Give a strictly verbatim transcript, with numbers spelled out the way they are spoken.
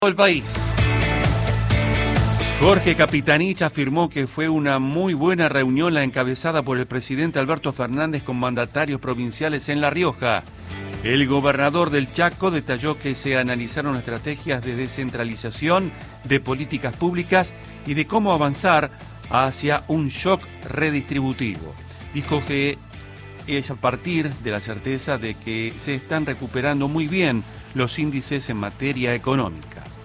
El país. Jorge Capitanich afirmó que fue una muy buena reunión la encabezada por el presidente Alberto Fernández con mandatarios provinciales en La Rioja. El gobernador del Chaco detalló que se analizaron estrategias de descentralización, de políticas públicas y de cómo avanzar hacia un shock redistributivo. Dijo que es a partir de la certeza de que se están recuperando muy bien los índices en materia económica.